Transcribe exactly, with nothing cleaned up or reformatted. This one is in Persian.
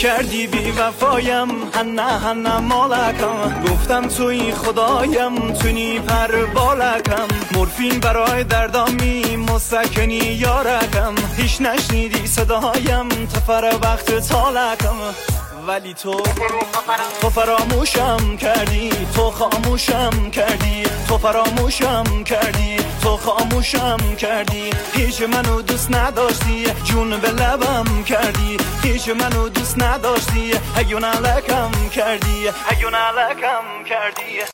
کردی بی وفایم هنه هنه مالکم، گفتم توی خدایم توی پر بالکم، مورفین برای دردامی مسکنی یارکم، هیچ نشنیدی صدایم تفر وقت تالکم، ولی تو تو فراموشم کردی، تو خاموشم کردی، تو فراموشم کردی، تو خاموشم کردی، هیچ منو دوست نداشتی، جون به لبم کردی، هیچ منو دوست نداشتی، هیون علکم کردی، هیون علکم کردی.